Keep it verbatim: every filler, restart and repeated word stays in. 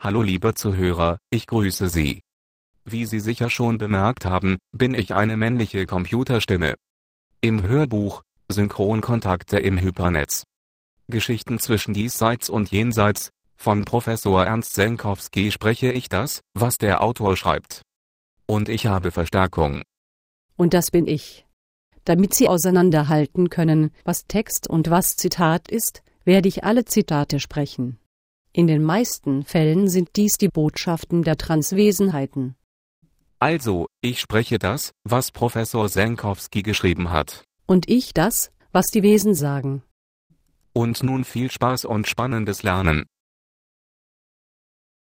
Hallo liebe Zuhörer, ich grüße Sie. Wie Sie sicher schon bemerkt haben, bin ich eine männliche Computerstimme. Im Hörbuch Synchronkontakte im Hypernetz. Geschichten zwischen Diesseits und Jenseits von Professor Ernst Senkowski spreche ich das, was der Autor schreibt. Und ich habe Verstärkung. Und das bin ich. Damit Sie auseinanderhalten können, was Text und was Zitat ist, werde ich alle Zitate sprechen. In den meisten Fällen sind dies die Botschaften der Transwesenheiten. Also, ich spreche das, was Professor Senkowski geschrieben hat. Und ich das, was die Wesen sagen. Und nun viel Spaß und spannendes Lernen.